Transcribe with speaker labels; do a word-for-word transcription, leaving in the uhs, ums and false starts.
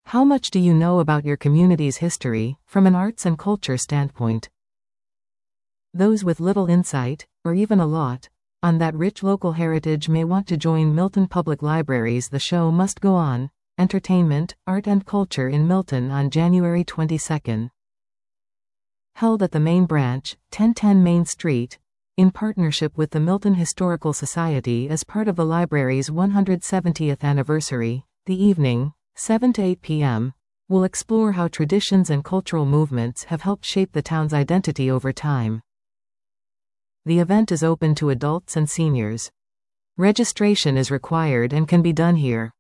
Speaker 1: How much do you know about your community's history, from an arts and culture standpoint? Those with little insight, or even a lot, on that rich local heritage may want to join Milton Public Libraries. The show must go on. Entertainment, Art and Culture in Milton on January twenty-second. Held at the main branch, ten ten Main Street, in partnership with the Milton Historical Society as part of the library's one hundred seventieth anniversary, the evening, seven to eight p m, will explore how traditions and cultural movements have helped shape the town's identity over time. The event is open to adults and seniors. Registration is required and can be done here.